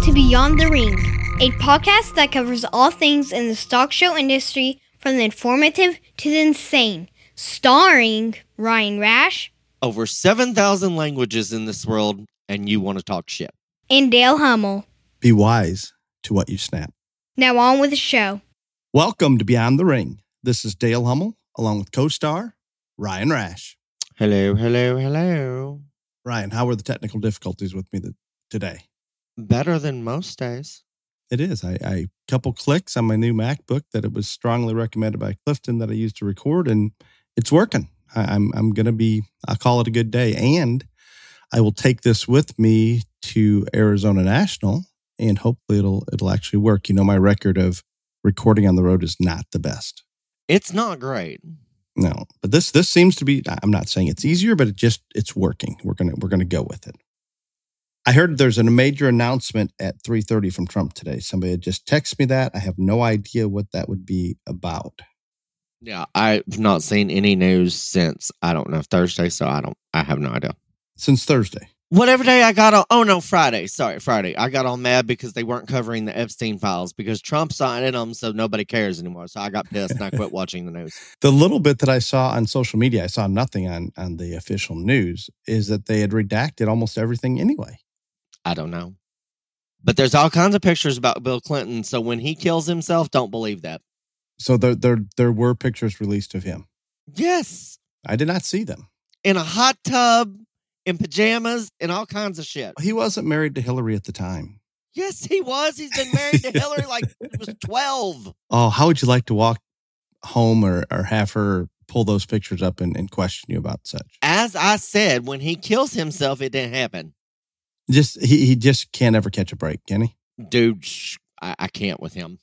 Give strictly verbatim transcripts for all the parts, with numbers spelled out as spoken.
to Beyond the Ring, a podcast that covers all things in the stock show industry from the informative to the insane, starring Ryan Rash. Over seven thousand languages in this world, and you want to talk shit. And Dale Hummel. Be wise to what you snap. Now on with the show. Welcome to Beyond the Ring. This is Dale Hummel, along with co-star Ryan Rash. Hello, hello, hello. Ryan, how were the technical difficulties with me th- today? Better than most days. It is. I, I couple clicks on my new MacBook that it was strongly recommended by Clifton that I used to record, and it's working. I, I'm I'm gonna be. I'll call it a good day, and I will take this with me to Arizona National, and hopefully it'll it'll actually work. You know, my record of recording on the road is not the best. It's not great. No, but this this seems to be. I'm not saying it's easier, but it just it's working. We're gonna we're gonna go with it. I heard there's a major announcement at three thirty from Trump today. Somebody had just texted me that. I have no idea what that would be about. Yeah, I've not seen any news since, I don't know, Thursday, so I don't, I have no idea. Since Thursday. Whatever day I got on, oh no, Friday, sorry, Friday. I got all mad because they weren't covering the Epstein files because Trump signed them, so nobody cares anymore. So I got pissed and I quit watching the news. The little bit that I saw on social media, I saw nothing on, on the official news, is that they had redacted almost everything anyway. I don't know. But there's all kinds of pictures about Bill Clinton, so when he kills himself, don't believe that. So there there there were pictures released of him. Yes. I did not see them. In a hot tub, in pajamas, and all kinds of shit. He wasn't married to Hillary at the time. Yes, he was. He's been married to Hillary like he was twelve. Oh, how would you like to walk home or, or have her pull those pictures up and, and question you about such? As I said, when he kills himself, it didn't happen. Just he, he just can't ever catch a break, can he? Dude, sh- I, I can't with him.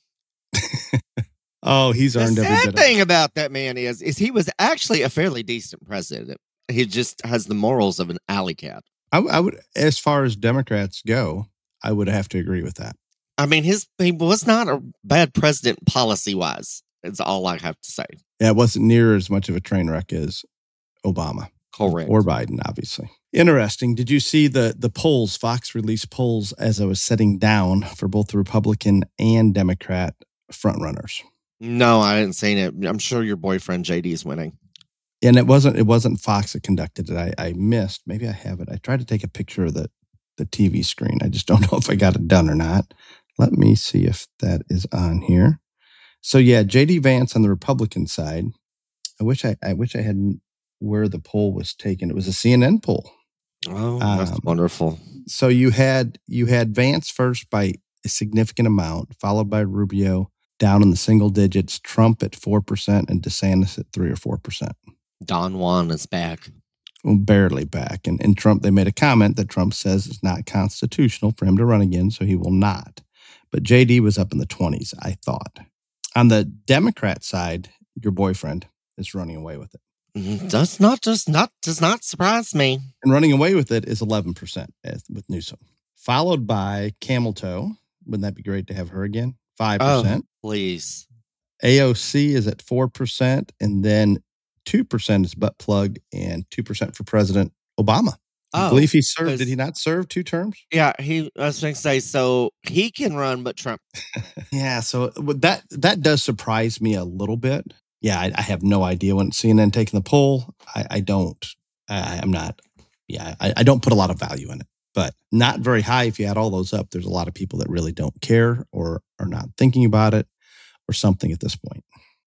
Oh, he's The earned every sad bit of thing about that man is, is he was actually a fairly decent president. He just has the morals of an alley cat. I, I would, as far as Democrats go, I would have to agree with that. I mean, his he was not a bad president policy wise. It's all I have to say. Yeah, it wasn't near as much of a train wreck as Obama. Correct. Or Biden, obviously. Interesting. Did you see the the polls? Fox released polls as I was sitting down for both the Republican and Democrat frontrunners. No, I didn't see it. I'm sure your boyfriend J D is winning. And it wasn't it wasn't Fox that conducted it. I, I missed. Maybe I have it. I tried to take a picture of the, the T V screen. I just don't know if I got it done or not. Let me see if that is on here. So yeah, J D Vance on the Republican side. I wish I I wish I had where the poll was taken. It was a C N N poll. Oh, that's Um, wonderful. So you had you had Vance first by a significant amount, followed by Rubio down in the single digits, Trump at four percent, and DeSantis at three or four percent. Don Juan is back. Well, barely back. And, and Trump, they made a comment that Trump says it's not constitutional for him to run again, so he will not. But J D was up in the twenties, I thought. On the Democrat side, your boyfriend is running away with it. Does not just not does not surprise me. And running away with it is eleven percent as- with Newsom. Followed by Camel Toe. Wouldn't that be great to have her again? five percent. Oh, please. A O C is at four percent. And then two percent is Butt Plug and two percent for President Obama. I Oh, believe he served. 'cause- Did he not serve two terms? Yeah, he. I was going to say, so he can run, but Trump. Yeah. So that that does surprise me a little bit. Yeah, I, I have no idea when C N N taking the poll. I, I don't. I, I'm not. Yeah, I, I don't put a lot of value in it, but not very high. If you add all those up, there's a lot of people that really don't care or are not thinking about it or something at this point.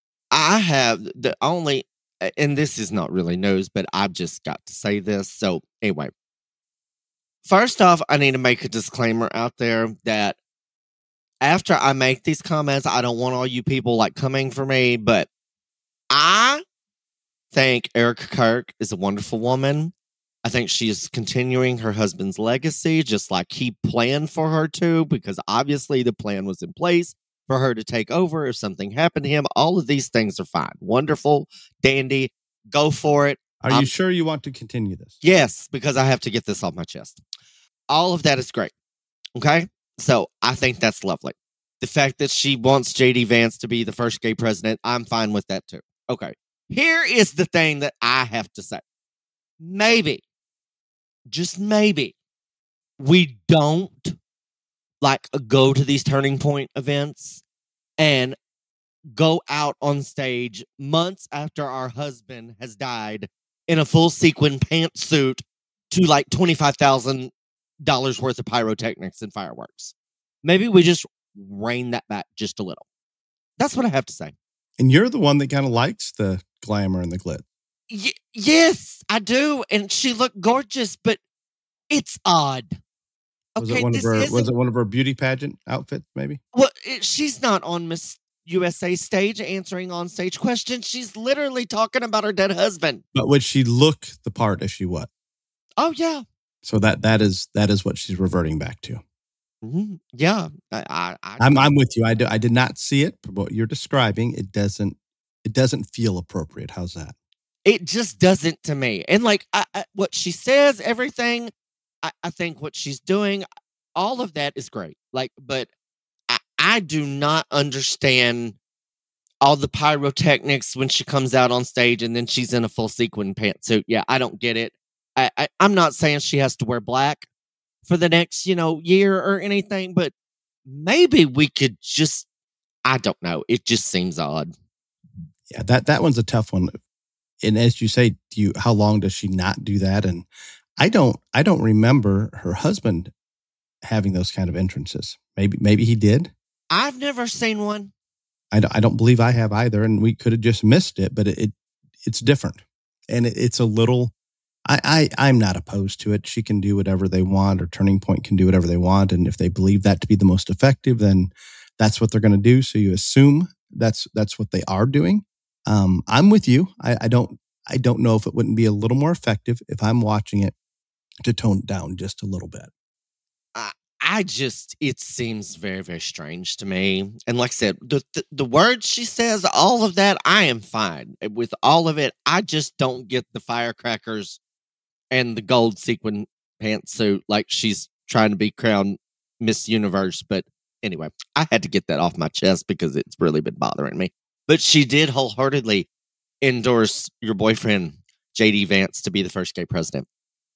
I have the only, and this is not really news, but I've just got to say this. So anyway, first off, I need to make a disclaimer out there that after I make these comments, I don't want all you people like coming for me, but I think Erica Kirk is a wonderful woman. I think she is continuing her husband's legacy, just like he planned for her to, because obviously the plan was in place for her to take over if something happened to him. All of these things are fine. Wonderful, dandy, go for it. Are I'm- you sure you want to continue this? Yes, because I have to get this off my chest. All of that is great. Okay? So I think that's lovely. The fact that she wants J D Vance to be the first gay president, I'm fine with that too. Okay. Here is the thing that I have to say. Maybe, just maybe, we don't like go to these Turning Point events and go out on stage months after our husband has died in a full sequin pantsuit to like twenty-five thousand dollars worth of pyrotechnics and fireworks. Maybe we just rein that back just a little. That's what I have to say. And you're the one that kind of likes the glamour and the glitz. Y- yes, I do. And she looked gorgeous, but it's odd. Was Okay, it one this of her? isn't- Was it one of her beauty pageant outfits? Maybe. Well, it, she's not on Miss U S A stage answering on stage questions. She's literally talking about her dead husband. But would she look the part if she was? Oh yeah, So that that is that is what she's reverting back to. Mhm. yeah. I, I, I, I'm I'm with you. I do, I did not see it, but what you're describing, it doesn't it doesn't feel appropriate. How's that? it just doesn't to me. And like I, I, what she says, everything. I, I think what she's doing, all of that is great. Like, but I, I do not understand all the pyrotechnics when she comes out on stage and then she's in a full sequin pantsuit. Yeah, I don't get it. I, I, I'm not saying she has to wear black for the next, you know, year or anything, but maybe we could just, I don't know. It just seems odd. Yeah, that that one's a tough one. And as you say, do you how long does she not do that? And I don't I don't remember her husband having those kind of entrances. Maybe maybe he did. I've never seen one. I don't, I don't believe I have either, and we could have just missed it. But it, it it's different, and it, it's a little. I, I I'm not opposed to it. She can do whatever they want, or Turning Point can do whatever they want, and if they believe that to be the most effective, then that's what they're going to do. So you assume that's that's what they are doing. Um, I'm with you. I, I don't I don't know if it wouldn't be a little more effective if I'm watching it to tone it down just a little bit. I, I just, it seems very, very strange to me. And like I said, the, the the words she says, all of that, I am fine with all of it. I just don't get the firecrackers and the gold sequin pantsuit like she's trying to be crowned Miss Universe. But anyway, I had to get that off my chest because it's really been bothering me. But she did wholeheartedly endorse your boyfriend, J D Vance, to be the first gay president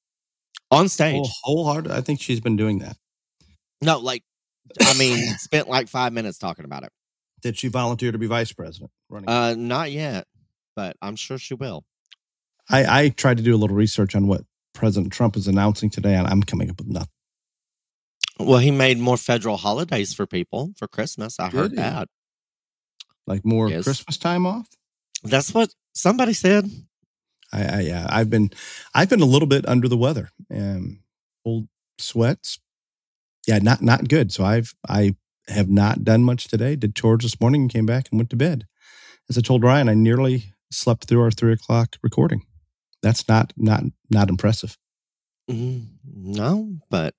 on stage. Oh, wholehearted. I think she's been doing that. No, like, I mean, spent like five minutes talking about it. Did she volunteer to be vice president? Running? Uh, not yet, but I'm sure she will. I, I tried to do a little research on what President Trump is announcing today, and I'm coming up with nothing. Well, he made more federal holidays for people for Christmas. I heard Did he? that. Like more Yes. Christmas time off. That's what somebody said. I, I yeah, I've been I've been a little bit under the weather. Um, old sweats. Yeah, not not good. So I've I have not done much today. Did chores this morning and came back and went to bed. As I told Ryan, I nearly slept through our three o'clock recording. That's not not not impressive. Mm, no, but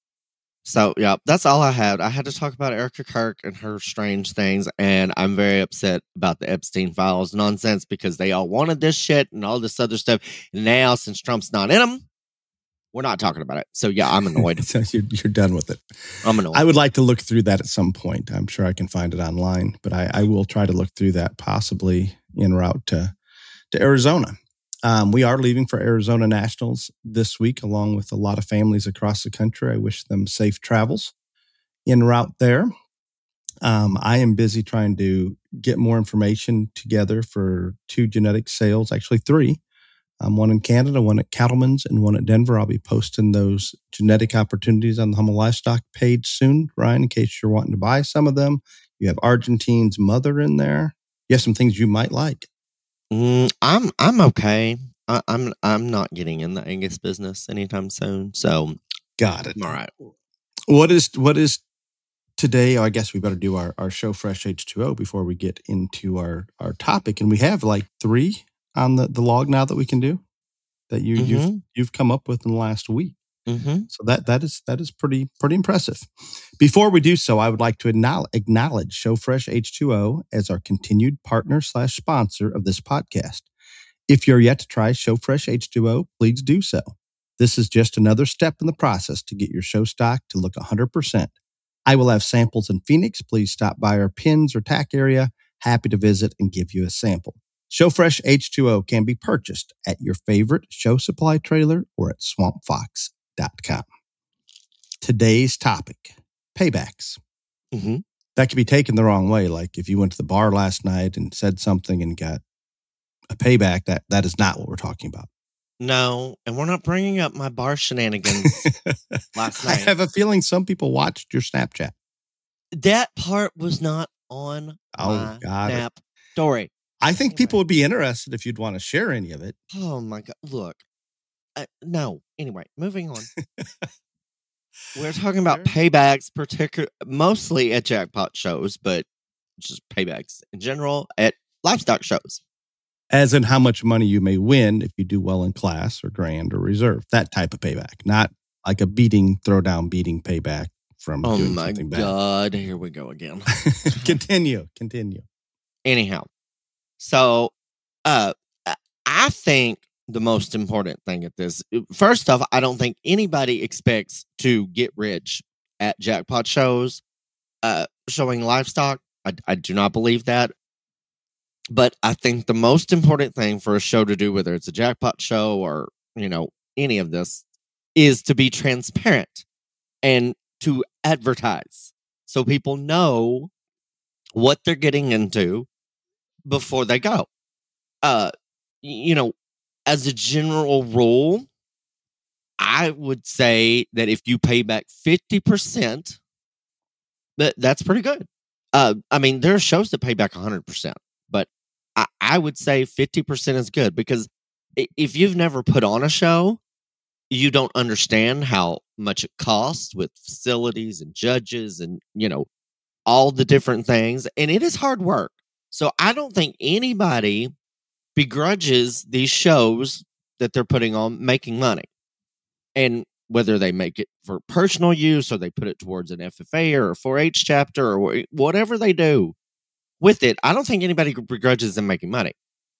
so yeah, that's all I had. I had to talk about Erica Kirk and her strange things, and I'm very upset about the Epstein files nonsense because they all wanted this shit and all this other stuff. And now, since Trump's not in them, we're not talking about it. So yeah, I'm annoyed. So you're, you're done with it. I'm annoyed. I would like to look through that at some point. I'm sure I can find it online, but I, I will try to look through that possibly en route to, to Arizona. Um, we are leaving for Arizona Nationals this week, along with a lot of families across the country. I wish them safe travels en route there. Um, I am busy trying to get more information together for two genetic sales, actually three. Um, one in Canada, one at Cattleman's, and one at Denver. I'll be posting those genetic opportunities on the Hummel Livestock page soon, Ryan, in case you're wanting to buy some of them. You have Argentine's mother in there. You have some things you might like. Mm, I'm I'm okay. I, I'm I'm not getting in the Angus business anytime soon. So Got it. I'm all right. What is what is today? Oh, I guess we better do our, our show Fresh H two O before we get into our, our topic. And we have like three on the, the log now that we can do that you Mhm. you've you've come up with in the last week. Mm-hmm. So that that is that is pretty pretty impressive. Before we do so, I would like to acknowledge, acknowledge ShowFresh H two O as our continued partner slash sponsor of this podcast. If you're yet to try ShowFresh H two O, please do so. This is just another step in the process to get your show stock to look one hundred percent. I will have samples in Phoenix. Please stop by our pins or tack area. Happy to visit and give you a sample. ShowFresh H two O can be purchased at your favorite show supply trailer or at swamp fox dot com. Today's topic, paybacks. Mm-hmm. That could be taken the wrong way. Like if you went to the bar last night and said something and got a payback, that that is not what we're talking about. No, and we're not bringing up my bar shenanigans last night. I have a feeling some people watched your Snapchat. That part was not on Oh, my got it. Snap story. I think Anyway. people would be interested if you'd want to share any of it. Oh my God. Look. Uh, no. Anyway, moving on. We're talking about Sure. paybacks, particular mostly at jackpot shows, but just paybacks in general at livestock shows. As in how much money you may win if you do well in class or grand or reserve. That type of payback. Not like a beating, throw down beating payback from Oh doing my something God. Here we go again. bad. continue. Continue. Anyhow, so uh, I- I think the most important thing at this, first off, I don't think anybody expects to get rich at jackpot shows uh, showing livestock. I, I do not believe that. But I think the most important thing for a show to do, whether it's a jackpot show or, you know, any of this, is to be transparent and to advertise so people know what they're getting into before they go. Uh, you know, as a general rule, I would say that if you pay back fifty percent, that that's pretty good. Uh, I mean, there are shows that pay back one hundred percent, but I, I would say fifty percent is good because i- if you've never put on a show, you don't understand how much it costs with facilities and judges and, you know, all the different things. And it is hard work. So I don't think anybody begrudges these shows that they're putting on making money. And whether they make it for personal use or they put it towards an F F A or a four H chapter or wh- whatever they do with it, I don't think anybody begrudges them making money.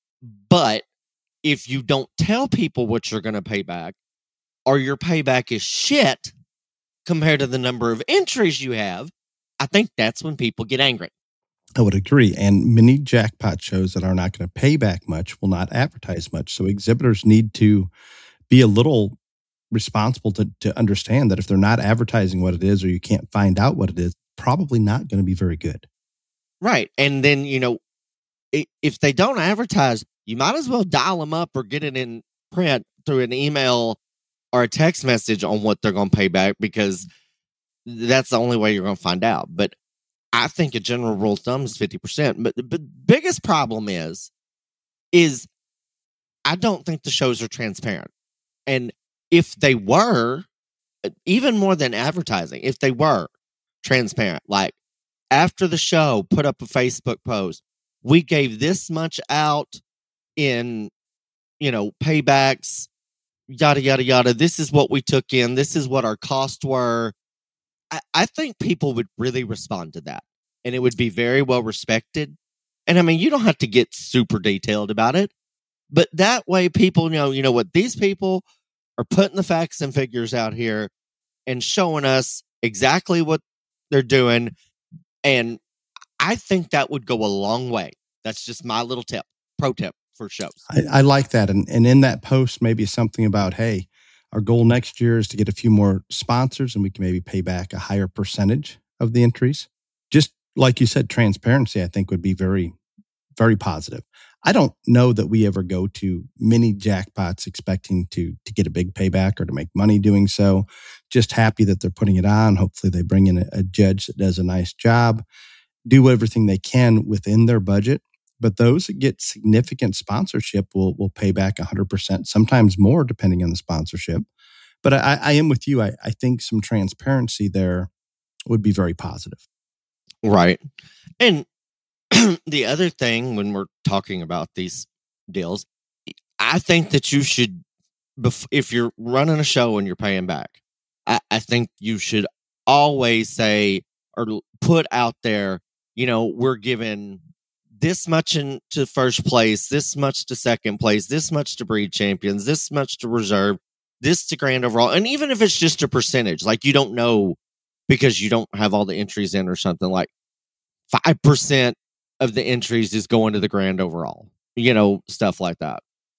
But if you don't tell people what you're going to pay back, or your payback is shit compared to the number of entries you have, I think that's when people get angry. I would agree. And many jackpot shows that are not going to pay back much will not advertise much. So exhibitors need to be a little responsible to, to understand that if they're not advertising what it is or you can't find out what it is, probably not going to be very good. Right. And then, you know, i- if they don't advertise, you might as well dial them up or get it in print through an email or a text message on what they're going to pay back, because that's the only way you're going to find out. But I think a general rule of thumb is fifty percent. But the biggest problem is, is I don't think the shows are transparent. And if they were, even more than advertising, if they were transparent, like after the show, put up a Facebook post, we gave this much out in, you know, paybacks, yada, yada, yada. This is what we took in. This is what our costs were. I, I think people would really respond to that, and it would be very well respected. And I mean, you don't have to get super detailed about it, but that way people know, you know what, these people are putting the facts and figures out here and showing us exactly what they're doing. And I think that would go a long way. That's just my little tip, pro tip for shows. I, I like that. And, and in that post, maybe something about, hey, our goal next year is to get a few more sponsors and we can maybe pay back a higher percentage of the entries. Just like you said, transparency, I think would be very, very positive. I don't know that we ever go to many jackpots expecting to to get a big payback or to make money doing so. Just happy that they're putting it on. Hopefully they bring in a, a judge that does a nice job, do everything they can within their budget. But those that get significant sponsorship will will pay back one hundred percent, sometimes more depending on the sponsorship. But I, I am with you. I, I think some transparency there would be very positive. Right. And the other thing when we're talking about these deals, I think that you should, if you're running a show and you're paying back, I, I think you should always say or put out there, you know, we're giving this much into first place, this much to second place, this much to breed champions, this much to reserve, this to grand overall. And even if it's just a percentage, like you don't know because you don't have all the entries in or something, like five percent of the entries is going to the grand overall, you know, stuff like that.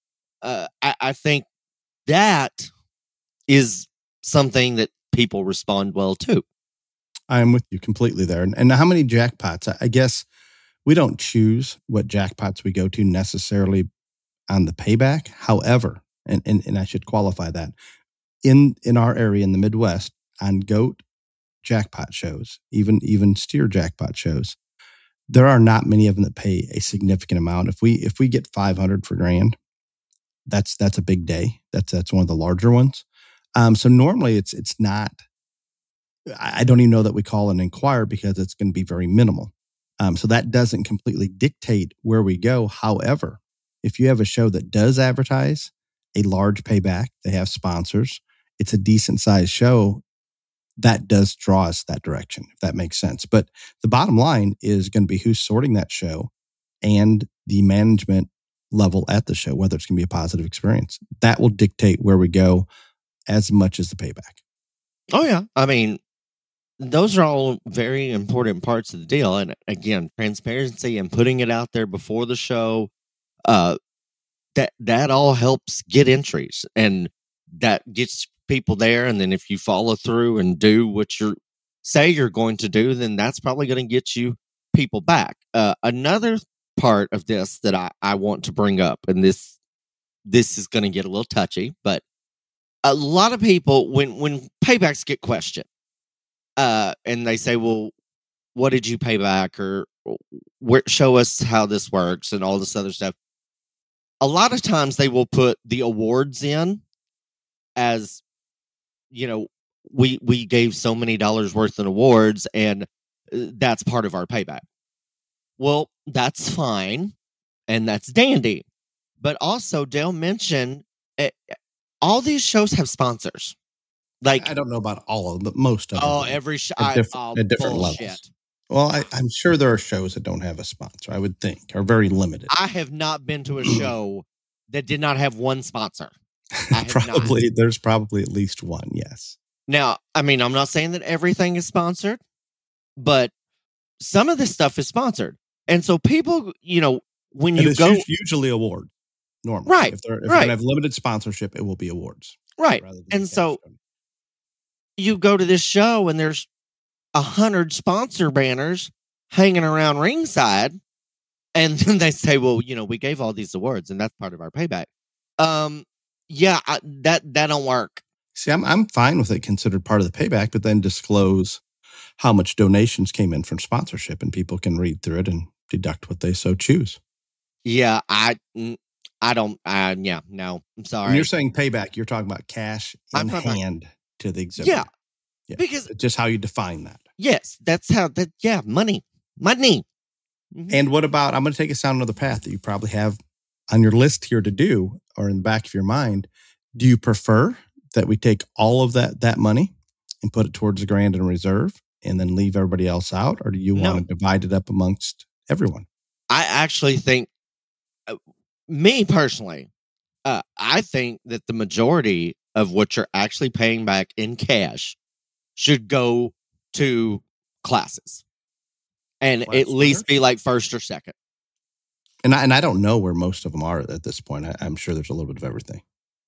Uh, I, I think that is something that people respond well to. I'm with you completely there. And, and how many jackpots? I, I guess we don't choose what jackpots we go to necessarily on the payback. However, and, and, and I should qualify that, in, in our area in the Midwest, on goat jackpot shows, even, even steer jackpot shows, there are not many of them that pay a significant amount. If we if we get five hundred for grand, that's that's a big day. That's that's one of the larger ones. Um, so normally it's it's not. I don't even know that we call an inquire because it's going to be very minimal. Um, so that doesn't completely dictate where we go. However, if you have a show that does advertise a large payback, they have sponsors, it's a decent sized show, that does draw us that direction, if that makes sense. But the bottom line is going to be who's sorting that show and the management level at the show, whether it's going to be a positive experience. That will dictate where we go as much as the payback. Oh, yeah. I mean, those are all very important parts of the deal. And again, transparency and putting it out there before the show, uh, that, that all helps get entries, and that gets people there. And then if you follow through and do what you say you're going to do, then that's probably going to get you people back. Uh, another part of this that I, I want to bring up, and this this is going to get a little touchy, but a lot of people, when when paybacks get questioned, uh, and they say, well, what did you pay back? Or where, show us how this works and all this other stuff. A lot of times they will put the awards in as, you know, we we gave so many dollars worth in awards, and that's part of our payback. Well, that's fine, and that's dandy. But also, Dale mentioned uh, all these shows have sponsors. Like, I don't know about all of them, but most of them. Oh, every show at, diff- oh, at different bullshit. levels. Well, I, I'm sure there are shows that don't have a sponsor. I would think are very limited. I have not been to a show that did not have one sponsor. I have probably not. There's probably at least one. Yes. Now, I mean, I'm not saying that everything is sponsored, but some of this stuff is sponsored, and so people, you know, when and you it's go, usually award, normally, right? If they're if right. they're gonna have limited sponsorship, it will be awards, right? And so you go to this show, and there's a hundred sponsor banners hanging around ringside, and then they say, "Well, you know, we gave all these awards, and that's part of our payback." Um, yeah, I, that that don't work. See, I'm I'm fine with it considered part of the payback, but then disclose how much donations came in from sponsorship, and people can read through it and deduct what they so choose. Yeah, I I don't. Uh, yeah, no, I'm sorry. When you're saying payback, you're talking about cash in hand about, to the exhibitor. Yeah, yeah, because it's just how you define that. Yes, that's how that. Yeah, money, money. Mm-hmm. And what about? I'm going to take us down another path that you probably have on your list here to do, or in the back of your mind. Do you prefer that we take all of that that money and put it towards the grand and reserve, and then leave everybody else out, or do you no. want to divide it up amongst everyone? I actually think, uh, me personally, uh, I think that the majority of what you're actually paying back in cash should go to classes, and Class at least winners? Be like first or second. And I, and I don't know where most of them are at this point. I, I'm sure there's a little bit of everything.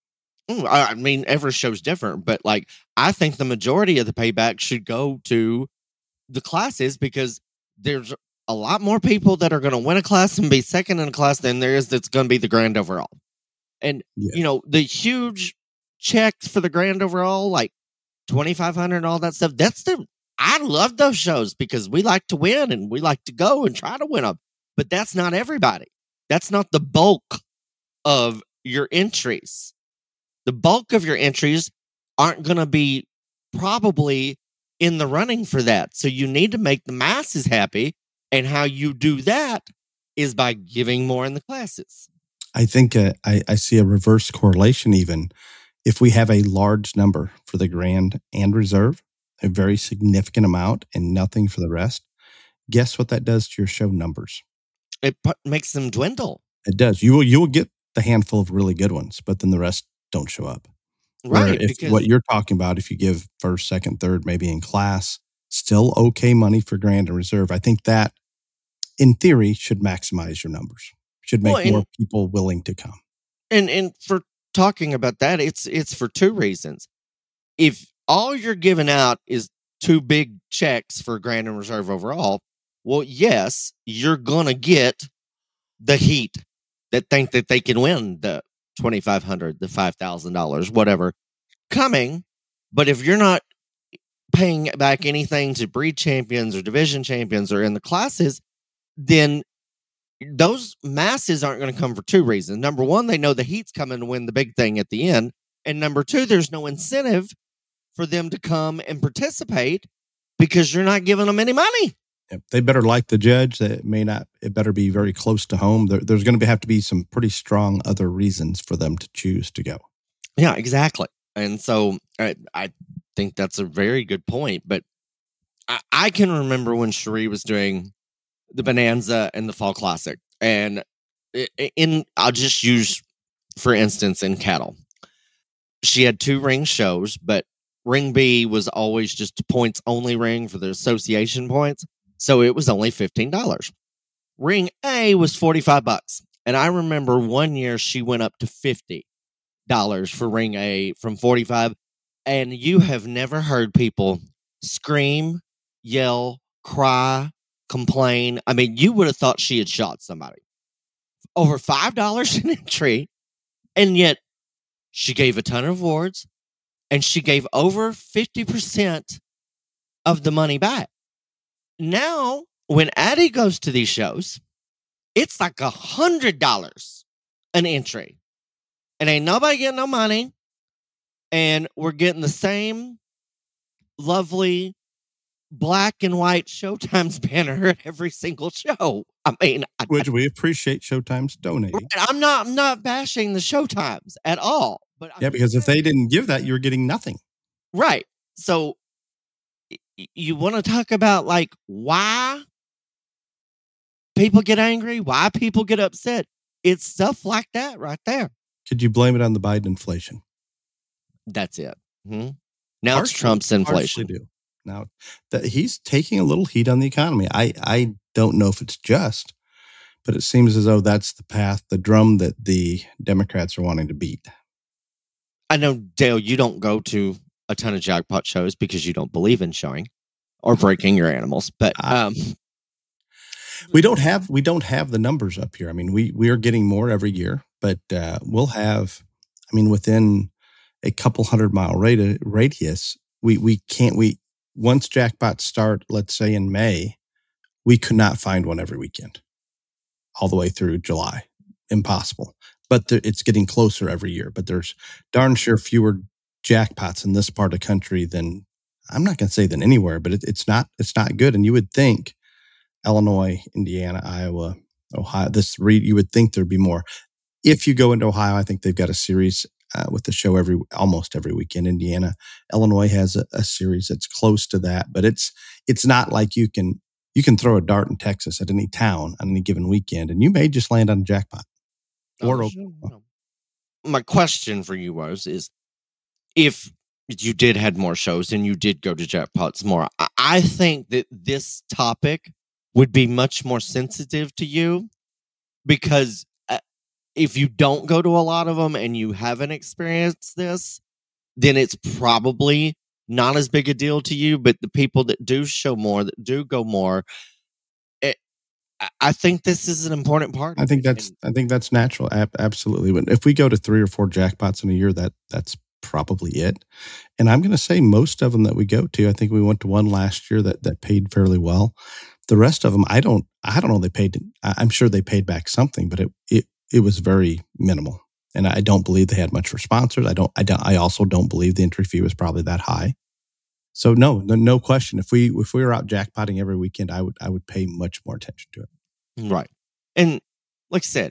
I mean, every show's different, but like, I think the majority of the payback should go to the classes, because there's a lot more people that are going to win a class and be second in a class than there is that's going to be the grand overall. And, yeah. you know, the huge checks for the grand overall, like twenty-five hundred dollars and all that stuff, that's the, I love those shows because we like to win and we like to go and try to win them. But that's not everybody. That's not the bulk of your entries. The bulk of your entries aren't going to be probably in the running for that. So you need to make the masses happy. And how you do that is by giving more in the classes. I think uh, I, I see a reverse correlation even. If we have a large number for the grand and reserve, a very significant amount and nothing for the rest, guess what that does to your show numbers? It p- makes them dwindle. It does. You will you will get the handful of really good ones, but then the rest don't show up. Right. Where if because- what you're talking about, if you give first, second, third, maybe in class, still okay money for grand and reserve. I think that, in theory, should maximize your numbers. Should make well, and, more people willing to come. And and for talking about that, it's it's for two reasons. If all you're giving out is two big checks for Grand and Reserve overall. Well, yes, you're going to get the heat that think that they can win the twenty-five hundred dollars, the five thousand dollars, whatever, coming. But if you're not paying back anything to breed champions or division champions or in the classes, then those masses aren't going to come for two reasons. Number one, they know the heat's coming to win the big thing at the end. And number two, there's no incentive for them to come and participate because you're not giving them any money. Yep. They better like the judge. That may not. It better be very close to home. There, there's going to have to be some pretty strong other reasons for them to choose to go. Yeah, exactly. And so I, I think that's a very good point. But I, I can remember when Cherie was doing the Bonanza and the Fall Classic, and in I'll just use for instance in cattle, she had two ring shows, but ring B was always just a points only ring for the association points. So it was only fifteen dollars. Ring A was forty-five bucks. And I remember one year she went up to fifty dollars for ring A from forty-five. And you have never heard people scream, yell, cry, complain. I mean, you would have thought she had shot somebody. Over five dollars an entry. And yet she gave a ton of awards. And she gave over fifty percent of the money back. Now, when Addie goes to these shows, it's like one hundred dollars an entry. And ain't nobody getting no money. And we're getting the same lovely black and white Showtime's banner at every single show. I mean, which we appreciate Showtime's donating. I'm not, I'm not bashing the Showtimes at all. But yeah, because if they didn't give that, you're getting nothing. Right. So you want to talk about like why people get angry, why people get upset. It's stuff like that right there. Could you blame it on the Biden inflation? That's it. Mm-hmm. Now partially, it's Trump's inflation. Do. Now that he's taking a little heat on the economy. I, I don't know if it's just, but it seems as though that's the path, the drum that the Democrats are wanting to beat. I know, Dale, you don't go to a ton of jackpot shows because you don't believe in showing or breaking your animals, but um, we don't have we don't have the numbers up here. I mean, we we are getting more every year, but uh, we'll have. I mean, within a couple hundred mile radi- radius, we we can't we once jackpots start. Let's say in May, we could not find one every weekend, all the way through July. Impossible. But there, it's getting closer every year. But there's darn sure fewer jackpots in this part of the country than, I'm not going to say than anywhere, but it, it's not it's not good. And you would think Illinois, Indiana, Iowa, Ohio, this read you would think there'd be more. If you go into Ohio, I think they've got a series uh, with the show every almost every weekend. Indiana, Illinois has a, a series that's close to that, but it's it's not like you can you can throw a dart in Texas at any town on any given weekend, and you may just land on a jackpot. Or oh, sure. My question for you was is if you did had more shows and you did go to jackpots more, I, I think that this topic would be much more sensitive to you because uh, if you don't go to a lot of them and you haven't experienced this, then it's probably not as big a deal to you. But the people that do show more, that do go more, I think this is an important part. I think that's I think that's natural. Ab- absolutely. But if we go to three or four jackpots in a year, that that's probably it. And I'm going to say most of them that we go to, I think we went to one last year that that paid fairly well. The rest of them, I don't I don't know. They paid. I'm sure they paid back something, but it it it was very minimal. And I don't believe they had much for sponsors. I don't. I don't. I also don't believe the entry fee was probably that high. So no, no, no question. If we if we were out jackpotting every weekend, I would I would pay much more attention to it. Right. And like I said,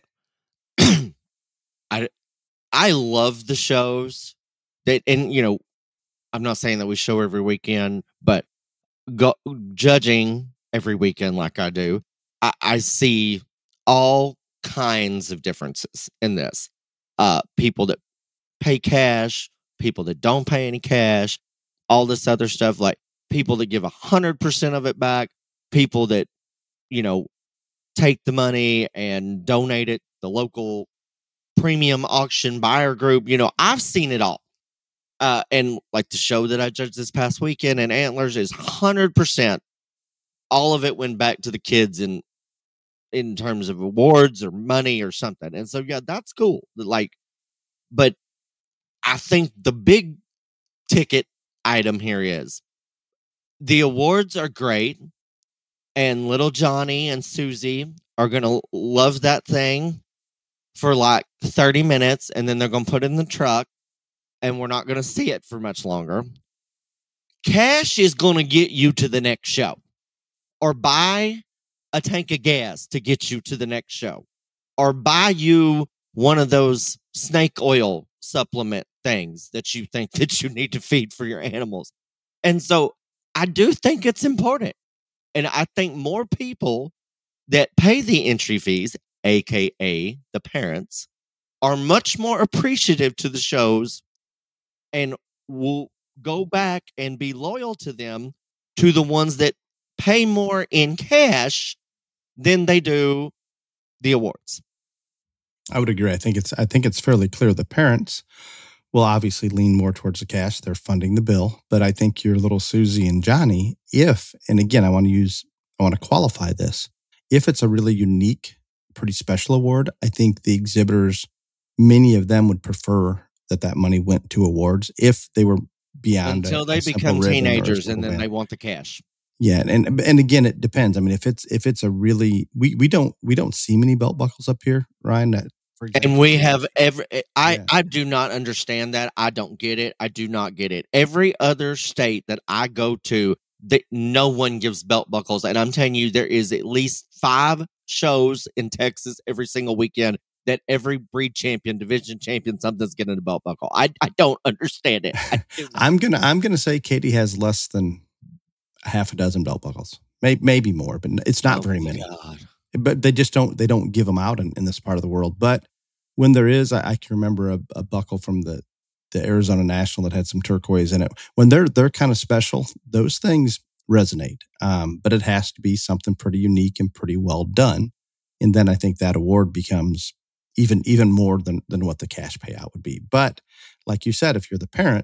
I I love the shows that, and you know, I'm not saying that we show every weekend, but go, judging every weekend like I do, I, I see all kinds of differences in this. Uh, people that pay cash, people that don't pay any cash, all this other stuff, like people that give a hundred percent of it back, people that, you know, take the money and donate it, the local premium auction buyer group. You know, I've seen it all. Uh, and like the show that I judged this past weekend and Antlers is one hundred percent. All of it went back to the kids in in terms of awards or money or something. And so, yeah, that's cool. Like, but I think the big ticket item here is the awards are great. And little Johnny and Susie are going to love that thing for like thirty minutes. And then they're going to put it in the truck. And we're not going to see it for much longer. Cash is going to get you to the next show. Or buy a tank of gas to get you to the next show. Or buy you one of those snake oil supplement things that you think that you need to feed for your animals. And so I do think it's important. And I think more people that pay the entry fees, a k a the parents, are much more appreciative to the shows and will go back and be loyal to them to the ones that pay more in cash than they do the awards. I would agree. I think it's I think it's fairly clear the parents will obviously lean more towards the cash. They're funding the bill. But I think your little Susie and Johnny, if, and again, I want to use, I want to qualify this. If it's a really unique, pretty special award, I think the exhibitors, many of them would prefer that that money went to awards if they were beyond until a, they a become teenagers and then band. They want the cash. Yeah, and and again, it depends. I mean, if it's if it's a really we we don't we don't see many belt buckles up here, Ryan. That for example, and we have every. I yeah. I do not understand that. I don't get it. I do not get it. Every other state that I go to, that no one gives belt buckles, and I'm telling you, there is at least five shows in Texas every single weekend that every breed champion, division champion, something's getting a belt buckle. I I don't understand it. I I'm gonna I'm gonna say Katie has less than half a dozen belt buckles, maybe maybe more, but it's not oh very many. God. But they just don't they don't give them out in, in this part of the world. But when there is, I, I can remember a, a buckle from the the Arizona National that had some turquoise in it. When they're they're kind of special, those things resonate. Um, but it has to be something pretty unique and pretty well done, and then I think that award becomes even even more than than what the cash payout would be. But like you said, if you're the parent,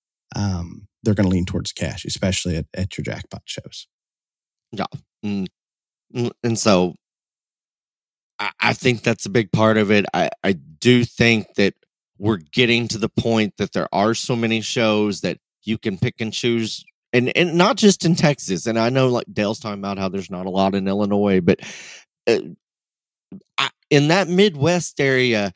um, they're going to lean towards cash, especially at, at your jackpot shows. Yeah, mm. and so I, I think that's a big part of it. I, I do think that we're getting to the point that there are so many shows that you can pick and choose, and and not just in Texas. And I know, like Dale's talking about how there's not a lot in Illinois, but uh, I, in that Midwest area,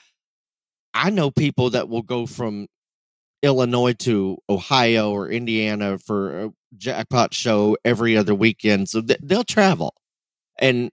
I know people that will go from Illinois to Ohio or Indiana for a jackpot show every other weekend. So th- they'll travel. And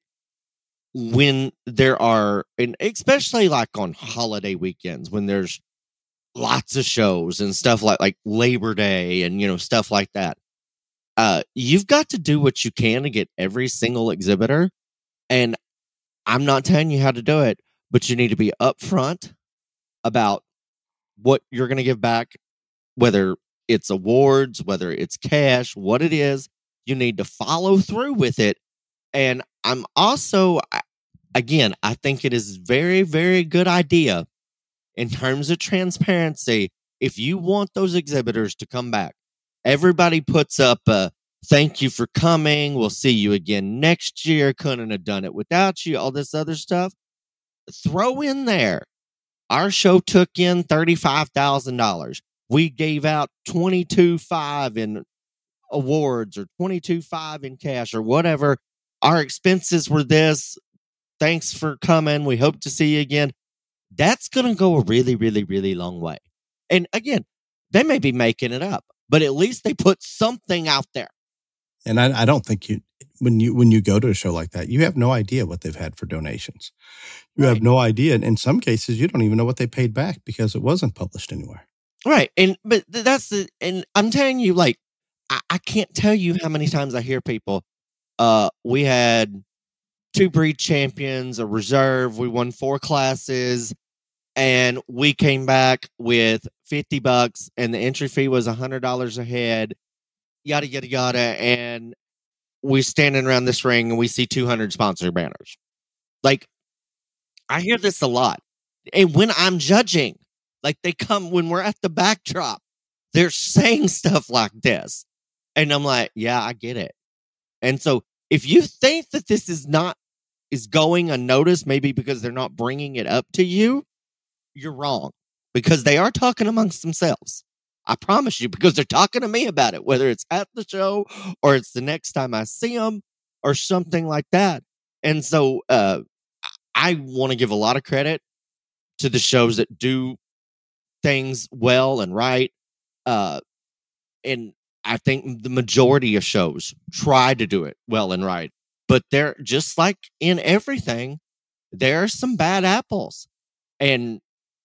when there are, and especially like on holiday weekends, when there's lots of shows and stuff like, like Labor Day and, you know, stuff like that, uh, you've got to do what you can to get every single exhibitor. And I'm not telling you how to do it, but you need to be upfront about what you're going to give back, whether it's awards, whether it's cash, what it is. You need to follow through with it. And I'm also, again, I think it is very, very good idea in terms of transparency. If you want those exhibitors to come back, everybody puts up a thank you for coming. We'll see you again next year. Couldn't have done it without you. All this other stuff. Throw in there. Our show took in thirty-five thousand dollars. We gave out twenty-two five in awards or twenty-two five in cash or whatever. Our expenses were this. Thanks for coming. We hope to see you again. That's going to go a really, really, really long way. And again, they may be making it up, but at least they put something out there. And I, I don't think you, when you when you go to a show like that, you have no idea what they've had for donations. You right. have no idea. And in some cases, you don't even know what they paid back because it wasn't published anywhere. Right. And but that's the, and I'm telling you, like, I, I can't tell you how many times I hear people, uh, we had two breed champions, a reserve, we won four classes, and we came back with fifty bucks, and the entry fee was a hundred dollars a head, yada, yada, yada. And we're standing around this ring and we see two hundred sponsor banners. Like, I hear this a lot. And when I'm judging, like they come, when we're at the backdrop, they're saying stuff like this. And I'm like, yeah, I get it. And so if you think that this is not, is going unnoticed, maybe because they're not bringing it up to you, you're wrong. Because they are talking amongst themselves. I promise you, because they're talking to me about it, whether it's at the show or it's the next time I see them or something like that. And so uh, I want to give a lot of credit to the shows that do things well and right. Uh, and I think the majority of shows try to do it well and right. But they're just like in everything, there are some bad apples. And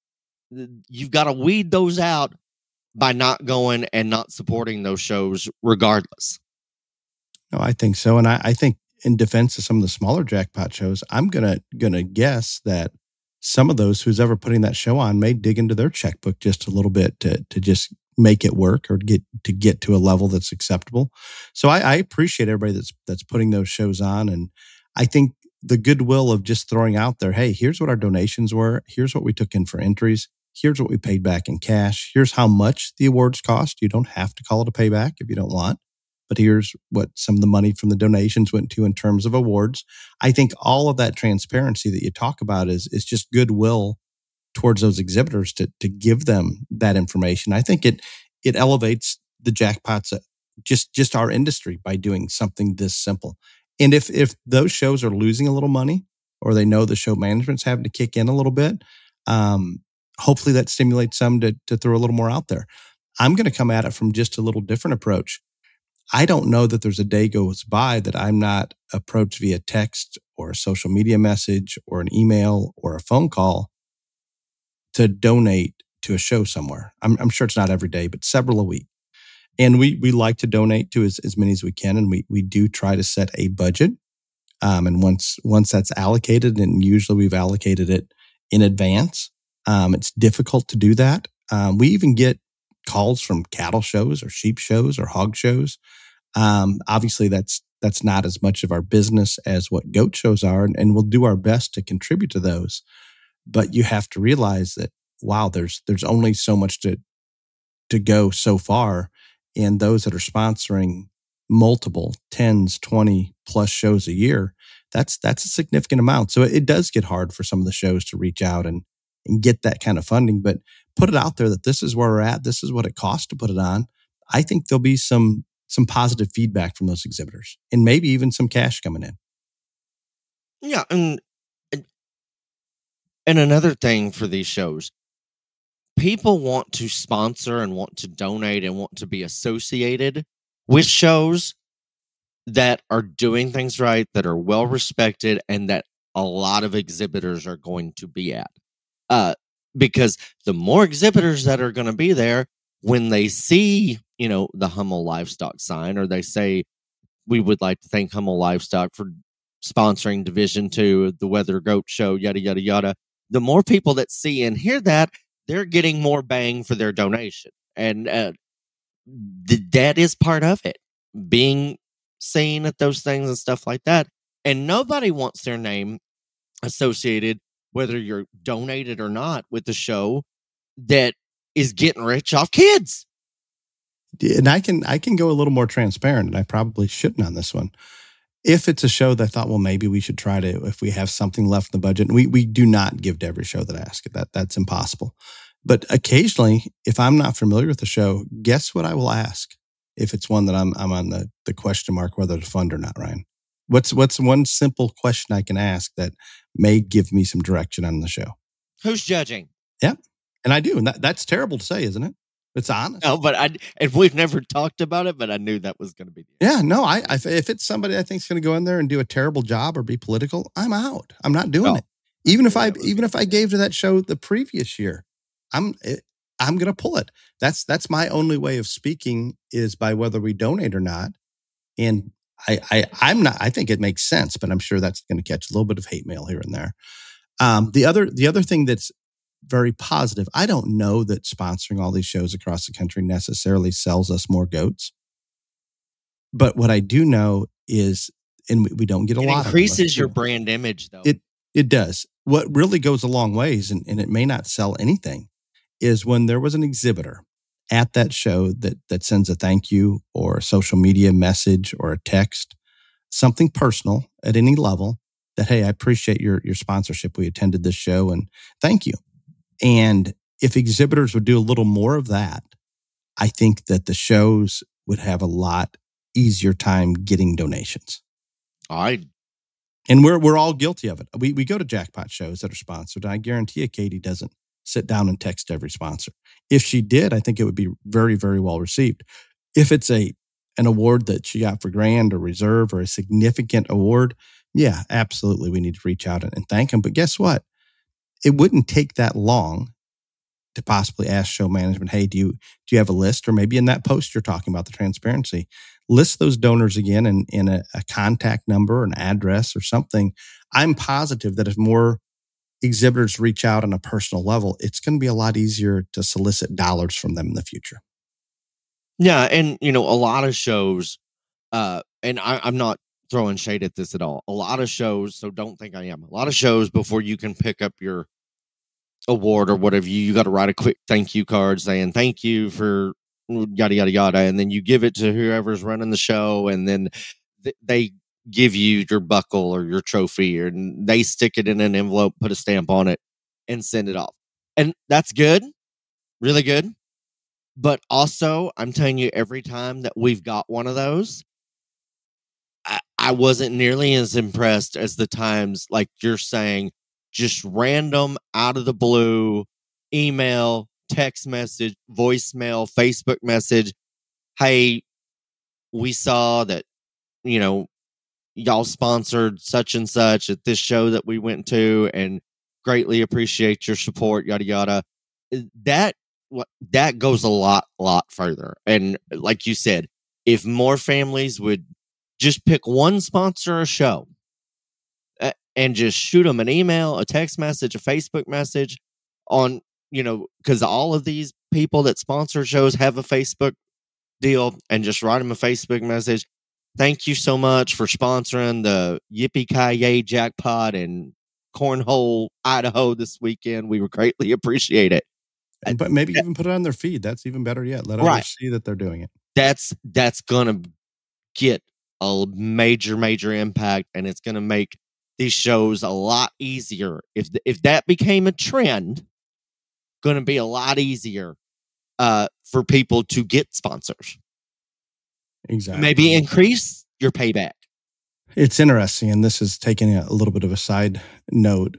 you've got to weed those out by not going and not supporting those shows regardless. No, I think so. And I, I think in defense of some of the smaller jackpot shows, I'm gonna gonna guess that some of those who's ever putting that show on may dig into their checkbook just a little bit to to just make it work or get to get to a level that's acceptable. So I, I appreciate everybody that's that's putting those shows on. And I think the goodwill of just throwing out there, hey, here's what our donations were, here's what we took in for entries. Here's what we paid back in cash. Here's how much the awards cost. You don't have to call it a payback if you don't want. But here's what some of the money from the donations went to in terms of awards. I think all of that transparency that you talk about is, is just goodwill towards those exhibitors to, to give them that information. I think it it elevates the jackpots, just, just our industry by doing something this simple. And if if those shows are losing a little money or they know the show management's having to kick in a little bit, um, hopefully that stimulates some to, to throw a little more out there. I'm going to come at it from just a little different approach. I don't know that there's a day goes by that I'm not approached via text or a social media message or an email or a phone call to donate to a show somewhere. I'm, I'm sure it's not every day, but several a week. And we we like to donate to as, as many as we can. And we we do try to set a budget. Um, and once once that's allocated, and usually we've allocated it in advance, Um, it's difficult to do that. Um, we even get calls from cattle shows or sheep shows or hog shows. Um, obviously, that's that's not as much of our business as what goat shows are, and, and we'll do our best to contribute to those. But you have to realize that wow, there's there's only so much to to go so far, and those that are sponsoring multiple tens, twenty plus shows a year, that's that's a significant amount. So it, it does get hard for some of the shows to reach out and. and get that kind of funding, but put it out there that this is where we're at. This is what it costs to put it on. I think there'll be some some positive feedback from those exhibitors and maybe even some cash coming in. Yeah. And, and another thing for these shows, people want to sponsor and want to donate and want to be associated with shows that are doing things right, that are well respected, and that a lot of exhibitors are going to be at. Uh, because the more exhibitors that are going to be there, when they see, you know, the Hummel Livestock sign, or they say, we would like to thank Hummel Livestock for sponsoring Division Two, the Weather Goat Show, yada, yada, yada. The more people that see and hear that, they're getting more bang for their donation. And uh, th- that is part of it, being seen at those things and stuff like that. And nobody wants their name associated, whether you're donated or not, with the show that is getting rich off kids. And I can I can go a little more transparent, and I probably shouldn't on this one. If it's a show that I thought, well, maybe we should try to, if we have something left in the budget, and we we do not give to every show that asks it. That that's impossible. But occasionally, if I'm not familiar with the show, guess what I will ask? If it's one that I'm I'm on the the question mark whether to fund or not, Ryan. What's what's one simple question I can ask that may give me some direction on the show? Who's judging? Yeah, and I do, and that, that's terrible to say, isn't it? It's honest. No, but I and we've never talked about it, but I knew that was going to be. The yeah, no, I, I if it's somebody I think is going to go in there and do a terrible job or be political, I'm out. I'm not doing oh, it. Even if I even if I gave to that show the previous year, I'm I'm going to pull it. That's that's my only way of speaking is by whether we donate or not, and. I, I, I'm not. I think it makes sense, but I'm sure that's going to catch a little bit of hate mail here and there. Um, the other, the other thing that's very positive. I don't know that sponsoring all these shows across the country necessarily sells us more goats, but what I do know is, and we, we don't get a it lot. Increases of your brand image, though. It it does. What really goes a long ways, and, and it may not sell anything, is when there was an exhibitor at that show that that sends a thank you or a social media message or a text, something personal at any level that, hey, I appreciate your your sponsorship. We attended this show and thank you. And if exhibitors would do a little more of that, I think that the shows would have a lot easier time getting donations. I And we're we're all guilty of it. We we go to jackpot shows that are sponsored. I guarantee you Katie doesn't sit down and text every sponsor. If she did, I think it would be very, very well received. If it's a an award that she got for grand or reserve or a significant award, yeah, absolutely. We need to reach out and, and thank them. But guess what? It wouldn't take that long to possibly ask show management, hey, do you do you have a list? Or maybe in that post you're talking about the transparency, list those donors again in, in a, a contact number, an address or something. I'm positive that if more exhibitors reach out on a personal level, it's going to be a lot easier to solicit dollars from them in the future. Yeah, and you know, a lot of shows, uh, and I, I'm not throwing shade at this at all. A lot of shows, so don't think I am. A lot of shows before you can pick up your award or whatever, you, you got to write a quick thank you card saying thank you for yada yada yada, and then you give it to whoever's running the show, and then th- they give you your buckle or your trophy, or they stick it in an envelope, put a stamp on it, and send it off. And that's good, really good. But also, I'm telling you, every time that we've got one of those, I, I wasn't nearly as impressed as the times, like you're saying, just random, out of the blue, email, text message, voicemail, Facebook message. Hey, we saw that, you know, y'all sponsored such and such at this show that we went to and greatly appreciate your support, yada, yada. That, that goes a lot, lot further. And like you said, if more families would just pick one sponsor a show and just shoot them an email, a text message, a Facebook message on, you know, because all of these people that sponsor shows have a Facebook deal, and just write them a Facebook message. Thank you so much for sponsoring the Yippee-Ki-Yay Jackpot in Cornhole, Idaho this weekend. We greatly appreciate it. But maybe even put it on their feed. That's even better yet. Let right. others see that they're doing it. That's that's going to get a major, major impact, and it's going to make these shows a lot easier. If the, if that became a trend, going to be a lot easier uh, for people to get sponsors. Exactly. Maybe increase your payback. It's interesting, and this is taking a little bit of a side note.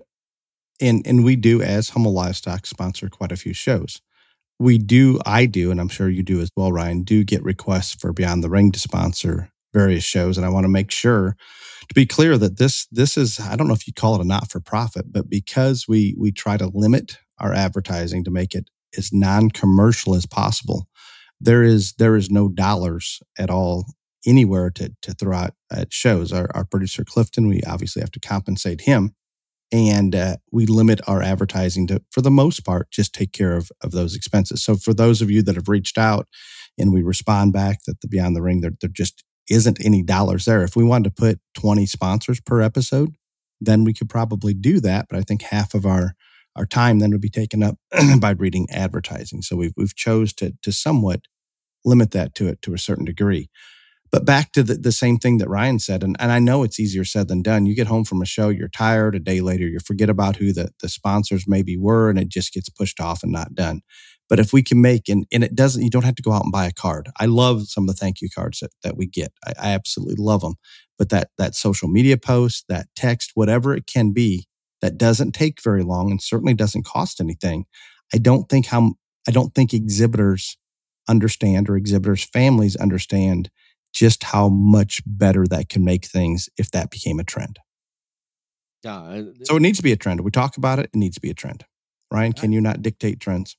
And and we do, as Hummel Livestock, sponsor quite a few shows. We do, I do, and I'm sure you do as well, Ryan, do get requests for Beyond the Ring to sponsor various shows. And I want to make sure to be clear that this this is, I don't know if you call it a not-for-profit, but because we we try to limit our advertising to make it as non-commercial as possible, there is there is no dollars at all anywhere to to throw out at shows. Our, our producer, Clifton, we obviously have to compensate him. And uh, we limit our advertising to, for the most part, just take care of, of those expenses. So for those of you that have reached out and we respond back that the Beyond the Ring, there, there just isn't any dollars there. If we wanted to put twenty sponsors per episode, then we could probably do that. But I think half of our, our time then would be taken up by reading advertising. So we've we've chose to to somewhat limit that to it to a certain degree. But back to the, the same thing that Ryan said, and, and I know it's easier said than done. You get home from a show, you're tired, a day later, you forget about who the, the sponsors maybe were, and it just gets pushed off and not done. But if we can make, and, and it doesn't, you don't have to go out and buy a card. I love some of the thank you cards that, that we get. I, I absolutely love them. But that that social media post, that text, whatever it can be, that doesn't take very long and certainly doesn't cost anything. I don't think how I don't think exhibitors understand, or exhibitors' families understand, just how much better that can make things if that became a trend. Yeah, so it needs to be a trend. We talk about it. It needs to be a trend. Ryan, can you not dictate trends?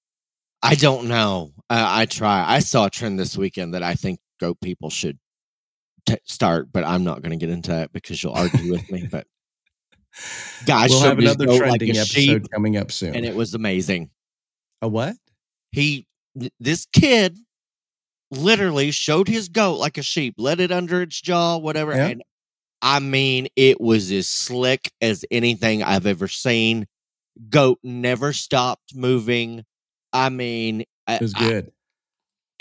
I don't know. Uh, I try. I saw a trend this weekend that I think goat people should t- start, but I'm not going to get into that because you'll argue with me. But guys, we'll have another trending like episode sheep, coming up soon, and it was amazing. A what? He, this kid, literally showed his goat like a sheep, let it under its jaw, whatever. Yeah. And I mean, it was as slick as anything I've ever seen. Goat never stopped moving. I mean, it was I, good.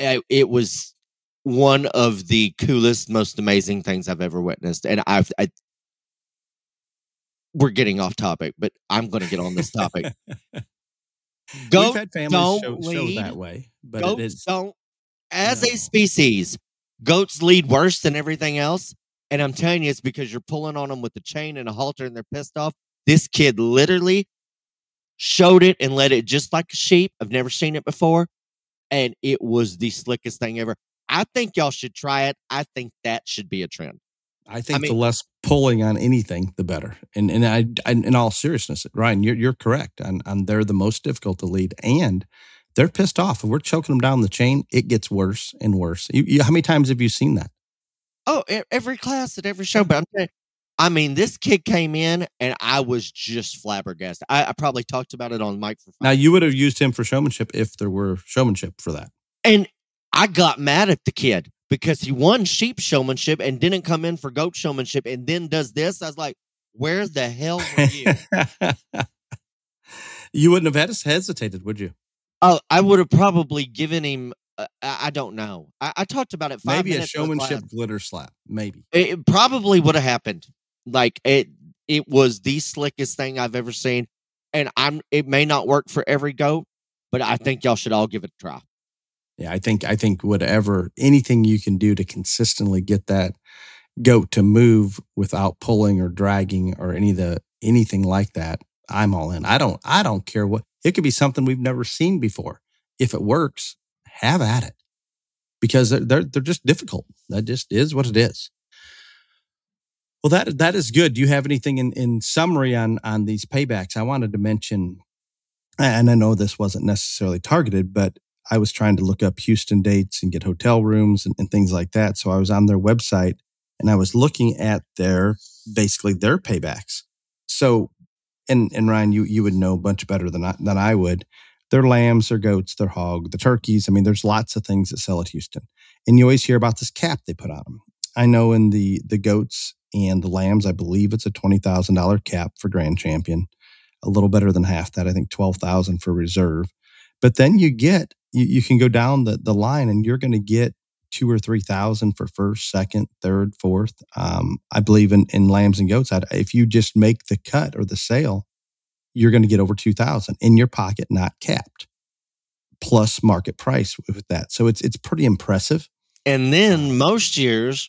uh, it was one of the coolest, most amazing things I've ever witnessed. And I've, I, we're getting off topic, but I'm going to get on this topic. Goats We've had families don't show, show lead. that way, but Goats it is don't. As No. a species, goats lead worse than everything else. And I'm telling you, it's because you're pulling on them with a chain and a halter and they're pissed off. This kid literally showed it and led it just like a sheep. I've never seen it before. And it was the slickest thing ever. I think y'all should try it. I think that should be a trend. I think I mean- the less pulling on anything, the better. And and I, I in all seriousness, Ryan, you're you're correct. And and they're the most difficult to lead, and they're pissed off. If we're choking them down the chain, it gets worse and worse. You, you, how many times have you seen that? Oh, e- every class at every show. But I'm saying, I mean, this kid came in and I was just flabbergasted. I, I probably talked about it on mic for five Now you would have used him for showmanship if there were showmanship for that. And I got mad at the kid because he won sheep showmanship and didn't come in for goat showmanship and then does this. I was like, where the hell were you? You wouldn't have had hesitated, would you? Oh, I would have probably given him, uh, I, I don't know. I, I talked about it five Maybe a minutes in the showmanship class. glitter slap. Maybe. It, it probably would have happened. Like it, it was the slickest thing I've ever seen. And I'm, it may not work for every goat, but I think y'all should all give it a try. Yeah, I think I think whatever anything you can do to consistently get that goat to move without pulling or dragging or any of the anything like that, I'm all in. I don't I don't care what it could be something we've never seen before. If it works, have at it. Because they're they're, they're just difficult. That just is what it is. Well, that that is good. Do you have anything in, in summary on on these paybacks? I wanted to mention, and I know this wasn't necessarily targeted, but I was trying to look up Houston dates and get hotel rooms and, and things like that. So I was on their website and I was looking at their, basically their paybacks. So, and, and Ryan, you, you would know much better than I, than I would. Their lambs, their goats, their hog, the turkeys. I mean, there's lots of things that sell at Houston. And you always hear about this cap they put on them. I know in the, the goats and the lambs, I believe it's a twenty thousand dollars cap for Grand Champion, a little better than half that. I think twelve thousand dollars for reserve. But then you get, you, you can go down the, the line and you're going to get two or three thousand for first, second, third, fourth. Um, I believe in, in lambs and goats. I'd, if you just make the cut or the sale, you're going to get over two thousand in your pocket, not capped, plus market price with that. So it's it's pretty impressive. And then most years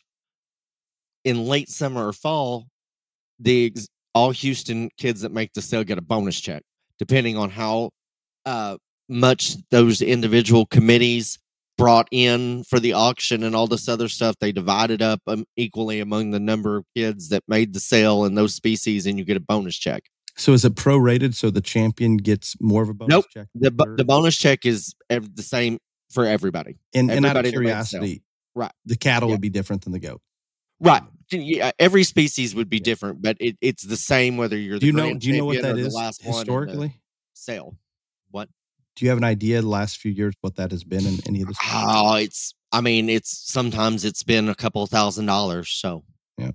in late summer or fall, the ex- all Houston kids that make the sale get a bonus check, depending on how uh, much those individual committees brought in for the auction and all this other stuff. They divided up um, equally among the number of kids that made the sale in those species, and you get a bonus check. So is it prorated so the champion gets more of a bonus Nope. check? The bo- the bonus check is ev- the same for everybody. And, and out of everybody that makes the curiosity, Right. the cattle Yeah. would be different than the goat. Right. Yeah, every species would be Yeah. different, but it, it's the same whether you're Do the you know? grand Do you know what champion that or the is last one in the historically? sale. What? Do you have an idea the last few years what that has been in any of the? Oh, it's. I mean, it's sometimes it's been a couple thousand dollars. So Yeah.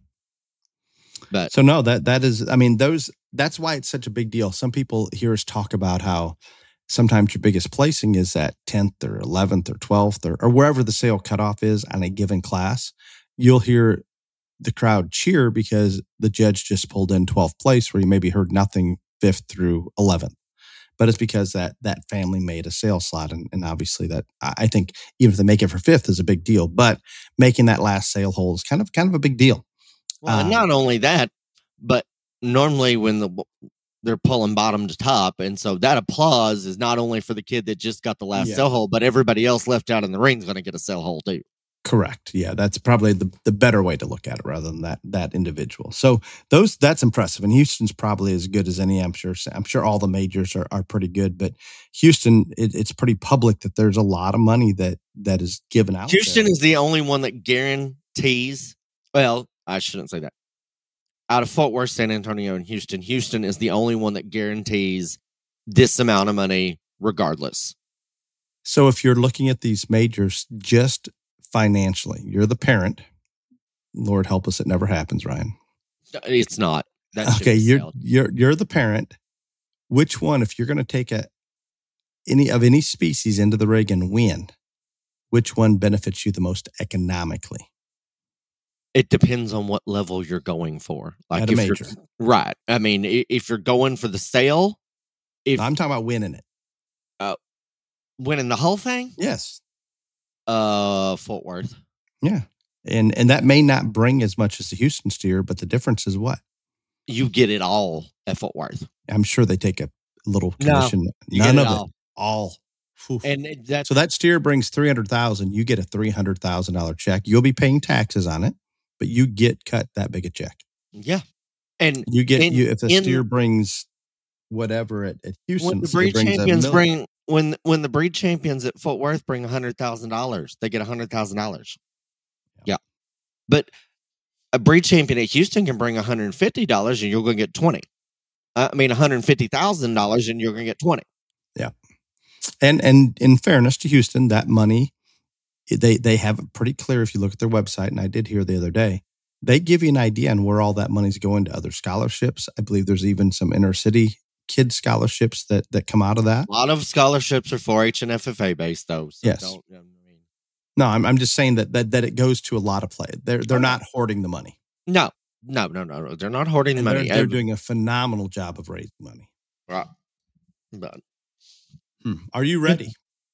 But So no, that that is. I mean, those. That's why it's such a big deal. Some people hear us talk about how sometimes your biggest placing is at tenth or eleventh or twelfth or, or wherever the sale cutoff is on a given class. You'll hear the crowd cheer because the judge just pulled in twelfth place where you maybe heard nothing fifth through eleventh. But it's because that that family made a sale slot. And, and obviously that I think even if they make it for fifth is a big deal. But making that last sale hole is kind of kind of a big deal. well, um, not only that, but normally when the they're pulling bottom to top, and so that applause is not only for the kid that just got the last Yeah. sell hole, but everybody else left out in the ring is going to get a sell hole too. Correct. Yeah, that's probably the, the better way to look at it rather than that that individual. So those that's impressive. And Houston's probably as good as any. I'm sure. I'm sure all the majors are, are pretty good, but Houston, it, it's pretty public that there's a lot of money that that is given out. Houston there. is the only one that guarantees. Well, I shouldn't say that. Out of Fort Worth, San Antonio, and Houston, Houston is the only one that guarantees this amount of money regardless. So if you're looking at these majors just financially, you're the parent. Lord help us, it never happens, Ryan. It's not. That ship Okay, is you're sailed. you're you're the parent. Which one, if you're going to take a any of any species into the rig and win, which one benefits you the most economically? It depends on what level you're going for. Like At a if major. you're right. I mean, i- if you're going for the sale, if I'm talking about winning it. winning the whole thing, Yes. uh, Fort Worth. Yeah. And and that may not bring as much as the Houston steer, but the difference is what? You get it all at Fort Worth. I'm sure they take a little No, commission. You None get of it it. all. All. Oof. And it- that's So that steer brings three hundred thousand dollars. You get a three hundred thousand dollars check. You'll be paying taxes on it, but you get cut that big a check. yeah. And You get In- you if the in- steer brings whatever at, at Houston, when the so it breed brings a champions mil- bring when when the breed champions at Fort Worth bring a hundred thousand dollars, they get a hundred thousand dollars. Yeah, but a breed champion at Houston can bring a hundred and fifty dollars, and you're going to get twenty. Uh, I mean, one hundred fifty thousand dollars, and you're going to get twenty. and and in fairness to Houston, that money they they have it pretty clear if you look at their website. And I did hear the other day, they give you an idea on where all that money's going to other scholarships. I believe there's even some inner city kid scholarships that that come out of that. A lot of scholarships are four H and F F A based, though. So Yes. don't- I mean, No, I'm I'm just saying that that that it goes to a lot of play. They're they're Okay. not hoarding the money. no, no, no, no, no. They're not hoarding And money. they're, they're Every- doing a phenomenal job of raising money. right. But Hmm. Are you ready?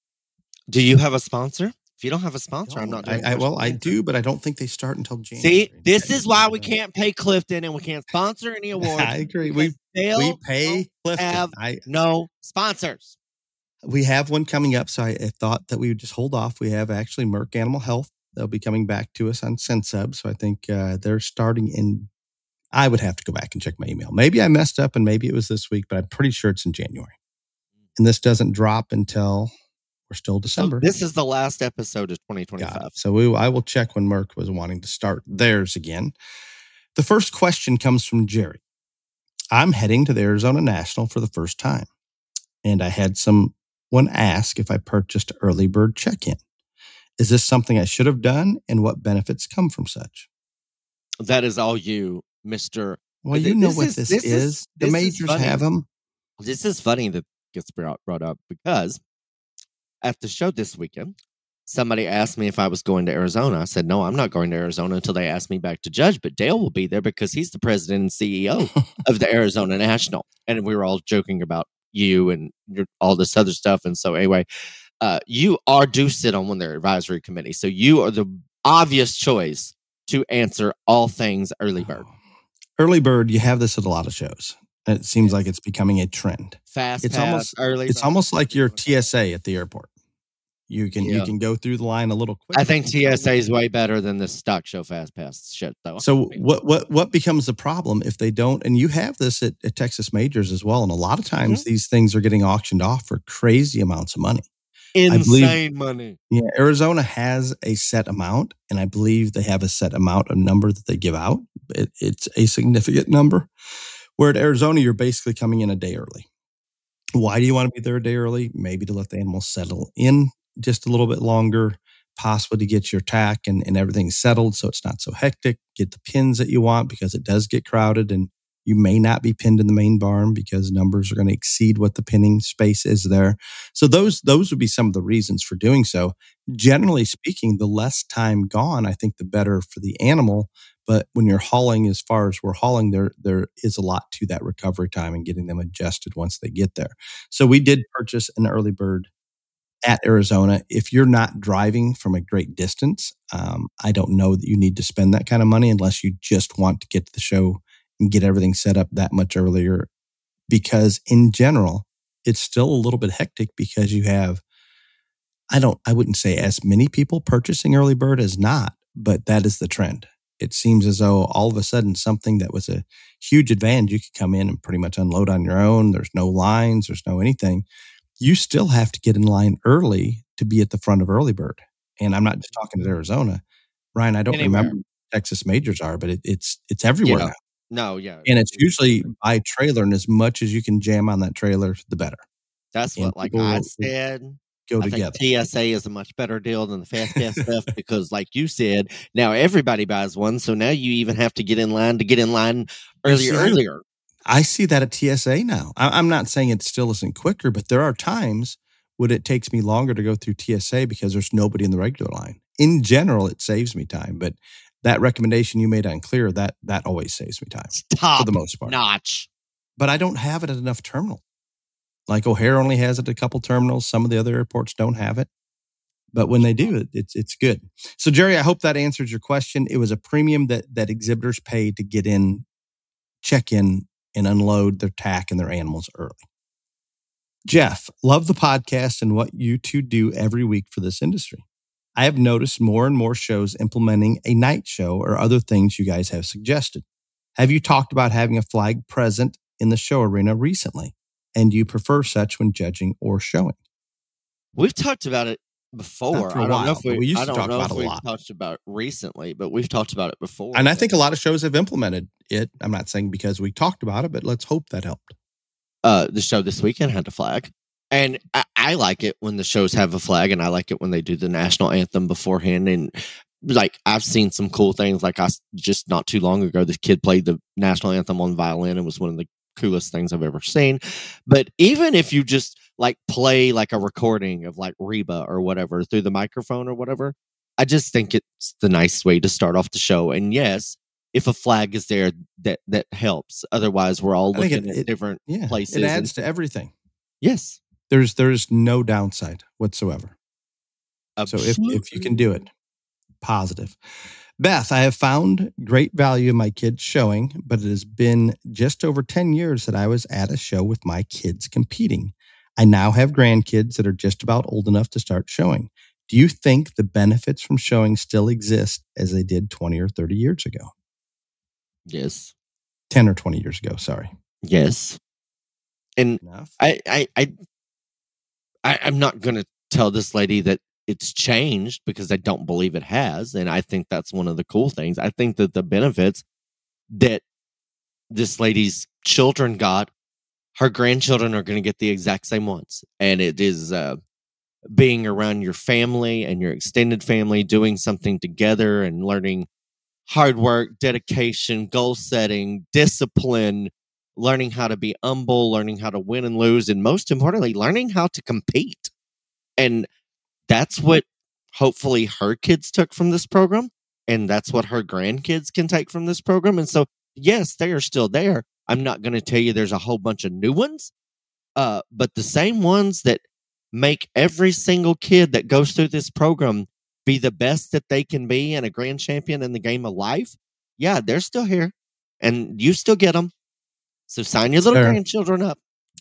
do you have a sponsor? If you don't have a sponsor, I'm not. I, doing I, much well, to I answer. do, but I don't think they start until January. See, this is why we can't pay Clifton and we can't sponsor any awards. I agree. We They'll we pay Clifton. have I no sponsors. we have one coming up, so I, I thought that we would just hold off. We have actually Merck Animal Health. They'll be coming back to us on Sensub, so I think uh, they're starting in. I would have to go back and check my email. Maybe I messed up, and maybe it was this week, but I'm pretty sure it's in January. And this doesn't drop until we're still So December. this is the last episode of twenty Got twenty-five. it. So we, I will check when Merck was wanting to start theirs again. The first question comes from Jerry. I'm heading to the Arizona National for the first time, and I had someone ask if I purchased early bird check-in. Is this something I should have done, and what benefits come from such? That is all you, Mister Well, Th- you know this what is- this, this is. is- The this is majors funny. have them. This is funny that gets brought, brought up because at the show this weekend, somebody asked me if I was going to Arizona. I said, no, I'm not going to Arizona until they ask me back to judge, but Dale will be there because he's the president and C E O of the Arizona National. And we were all joking about you and your, all this other stuff. And so anyway, uh, you are do sit on one of their advisory committee. So you are the obvious choice to answer all things early bird. Early bird, you have this at a lot of shows. It seems like it's becoming a trend. Fast It's pass, almost- early It's bird. almost like your T S A at the airport. You can you Yeah. can go through the line a little quicker. I think T S A is way better than the stock show fast pass shit, though. So what what what becomes the problem if they don't? And you have this at, at Texas majors as well. And a lot of times Mm-hmm. these things are getting auctioned off for crazy amounts of money. Insane money. Yeah, Arizona has a set amount, and I believe they have a set amount of number that they give out. It, it's a significant number. Where at Arizona, you're basically coming in a day early. Why do you want to be there a day early? Maybe to let the animals settle in just a little bit longer, possibly to get your tack and, and everything settled so it's not so hectic. Get the pins that you want because it does get crowded, and you may not be pinned in the main barn because numbers are going to exceed what the pinning space is there. So those those would be some of the reasons for doing so. Generally speaking, the less time gone, I think the better for the animal. But when you're hauling, as far as we're hauling, there there is a lot to that recovery time and getting them adjusted once they get there. So we did purchase an early bird at Arizona. If you're not driving from a great distance, um, I don't know that you need to spend that kind of money unless you just want to get to the show and get everything set up that much earlier. Because in general, it's still a little bit hectic because you have, I don't, I wouldn't say as many people purchasing early bird as not, but that is the trend. It seems as though all of a sudden something that was a huge advantage, you could come in and pretty much unload on your own. There's no lines, there's no anything. You still have to get in line early to be at the front of early bird. And I'm not just talking to Arizona. Ryan, I don't Anywhere. remember what Texas majors are, but it, it's it's everywhere Yeah. now. No, yeah. And it's usually by trailer, and as much as you can jam on that trailer, the better. That's and what, like people I will said, Go I think together. T S A is a much better deal than the fast pass stuff because, like you said, now everybody buys one. So now you even have to get in line to get in line earlier, see, I- earlier. I see that at T S A now. I, I'm not saying it still isn't quicker, but there are times would it takes me longer to go through T S A because there's nobody in the regular line. In general, it saves me time, but that recommendation you made on Clear, that that always saves me time Top for the most part. Notch. But I don't have it at enough terminals. Like O'Hare only has it at a couple terminals. Some of the other airports don't have it. But when they do, it, it's it's good. So, Jerry, I hope that answers your question. It was a premium that that exhibitors pay to get in, check in, and unload their tack and their animals early. Jeff, love the podcast and what you two do every week for this industry. I have noticed more and more shows implementing a night show or other things you guys have suggested. Have you talked about having a flag present in the show arena recently? And do you prefer such when judging or showing? We've talked about it before. for a I don't while, know if but we, we used I to don't talk know about if it a we've lot. talked about it recently, but we've talked about it before. And I think a lot of shows have implemented it. I'm not saying because we talked about it, but let's hope that helped. Uh, the show this weekend had a flag. And I, I like it when the shows have a flag, and I like it when they do the national anthem beforehand. And like, I've seen some cool things. Like, I just not too long ago, this kid played the national anthem on violin. It was one of the coolest things I've ever seen. But even if you just like play like a recording of like Reba or whatever through the microphone or whatever, I just think it's the nice way to start off the show. And yes, if a flag is there, that that helps. Otherwise, we're all I think looking it- at it- different Yeah, places. it adds and- to everything. Yes. There's there's no downside whatsoever. So if, if you can do it, positive. Beth, I have found great value in my kids showing, but it has been just over ten years that I was at a show with my kids competing. I now have grandkids that are just about old enough to start showing. Do you think the benefits from showing still exist as they did twenty or thirty years ago? Yes. ten or twenty years ago, sorry. Yes. And Enough. I, I, I, I I'm not going to tell this lady that it's changed because I don't believe it has. And I think that's one of the cool things. I think that the benefits that this lady's children got, her grandchildren are going to get the exact same ones. And it is uh, being around your family and your extended family, doing something together and learning hard work, dedication, goal setting, discipline, learning how to be humble, learning how to win and lose, and most importantly, learning how to compete. And that's what hopefully her kids took from this program. And that's what her grandkids can take from this program. And so, yes, they are still there. I'm not going to tell you there's a whole bunch of new ones, uh, but the same ones that make every single kid that goes through this program be the best that they can be and a grand champion in the game of life. Yeah, they're still here and you still get them. So sign your little Sure. grandchildren up.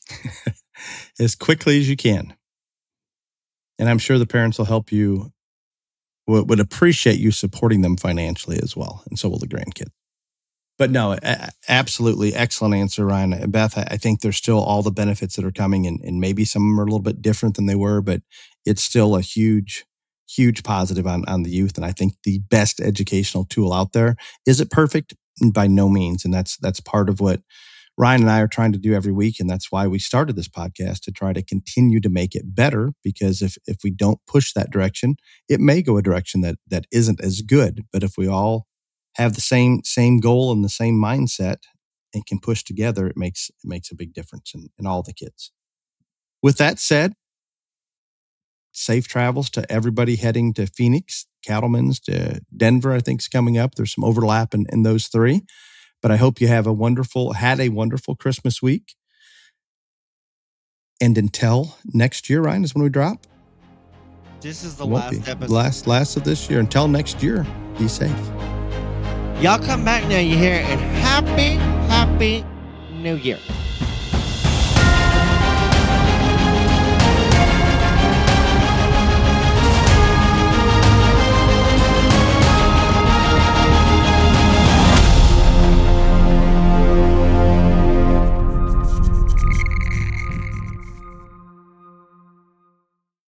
As quickly as you can. And I'm sure the parents will help you, would, would appreciate you supporting them financially as well. And so will the grandkids. But no, a- absolutely excellent answer, Ryan. And Beth, I I think there's still all the benefits that are coming, and, and maybe some of them are a little bit different than they were, but it's still a huge, huge positive on, on the youth. And I think the best educational tool out there. Is it perfect? By no means. And that's that's part of what Ryan and I are trying to do every week. And that's why we started this podcast, to try to continue to make it better. Because if if we don't push that direction, it may go a direction that that isn't as good. But if we all have the same same goal and the same mindset and can push together, it makes it makes a big difference in, in all the kids. With that said, safe travels to everybody heading to Phoenix, Cattleman's, to Denver, I think is coming up. There's some overlap in, in those three. But I hope you have a wonderful, had a wonderful Christmas week. And until next year, Ryan, is when we drop. This is the It won't last be. episode. Last, last of this year. Until next year, be safe. Y'all come back now, you hear it, and happy, happy New Year.